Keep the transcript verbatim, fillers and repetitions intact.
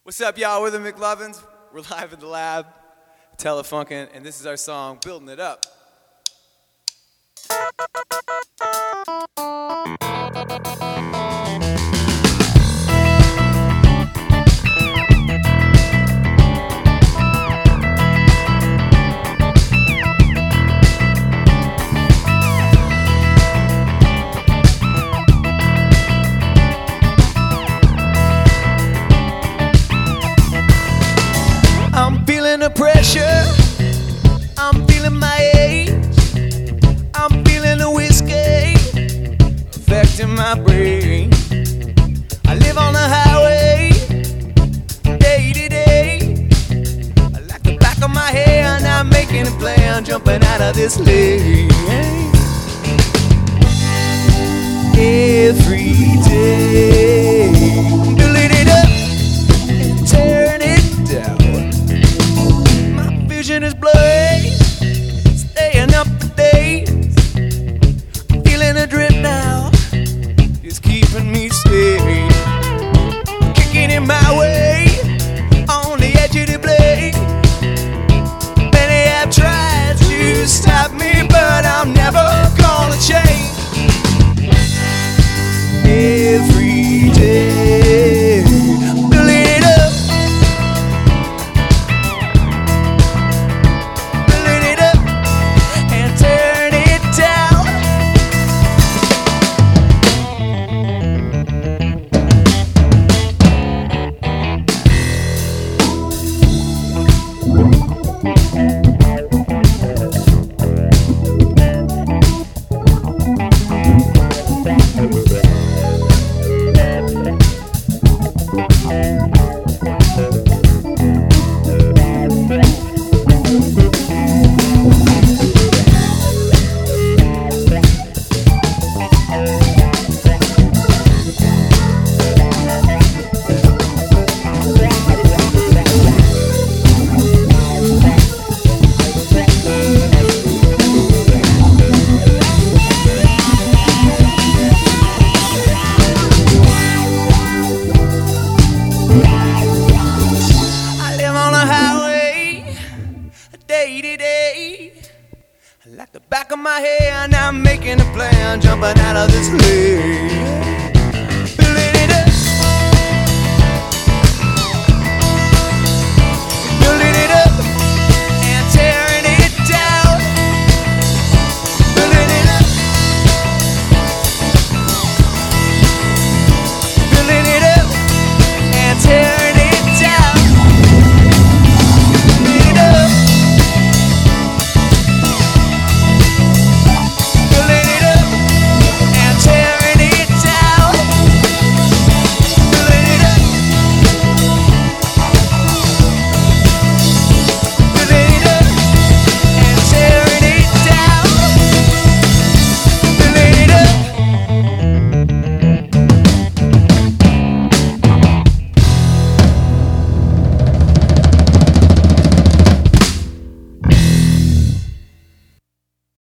What's up, y'all? We're the McLovins. We're live in the lab, Telefunken, and this is our song, Building It Up. I'm feeling the pressure, I'm feeling my age, I'm feeling the whiskey affecting my brain. I live on the highway, day to day. I like the back of my hand, I'm making a plan, jumping out of this lane. Every day, building it up and tearing it down. Vision is blurry, staying up to date. I'm feeling the drip now, it's keeping me safe. Kicking in my way, on the edge of the blade. Many have tried to stop me, but I'm never gonna change. Every day, building it up. Day to day, I like the back of my hand, I'm making a plan, jumping out of this lane.